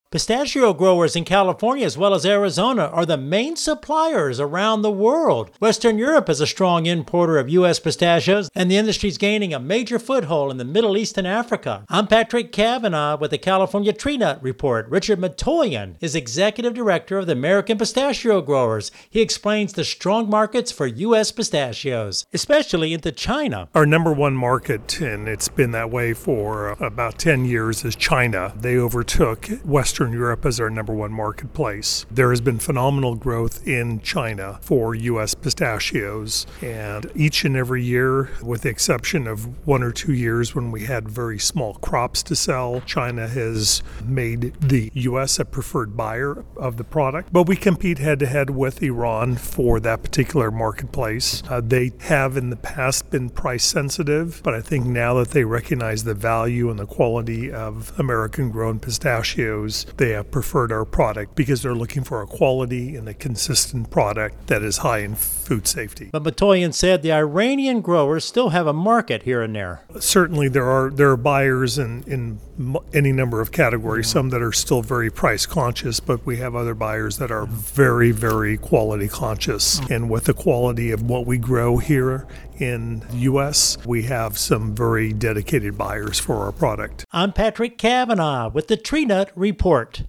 Pistachio growers in California as well as Arizona are the main suppliers around the world. Western Europe is a strong importer of U.S. pistachios, and the industry is gaining a major foothold in the Middle East and Africa. I'm Patrick Cavanaugh with the California Tree Nut Report. Richard Matoyan is Executive Director of the American Pistachio Growers. He explains the strong markets for U.S. pistachios, especially into China. Our number one market, and it's been that way for about 10 years, is China. They overtook Western Europe as our number one marketplace. There has been phenomenal growth in China for U.S. pistachios, and each and every year, with the exception of 1 or 2 years when we had very small crops to sell, China has made the U.S. a preferred buyer of the product. But we compete head-to-head with Iran for that particular marketplace. They have in the past been price sensitive, but I think now that they recognize the value and the quality of American-grown pistachios, they have preferred our product because they're looking for a quality and a consistent product that is high in food safety. But Matoyan said the Iranian growers still have a market here and there. Certainly there are buyers in any number of categories, some that are still very price conscious, but we have other buyers that are very, very quality conscious. And with the quality of what we grow here in the U.S., we have some very dedicated buyers for our product. I'm Patrick Cavanaugh with the Tree Nut Report.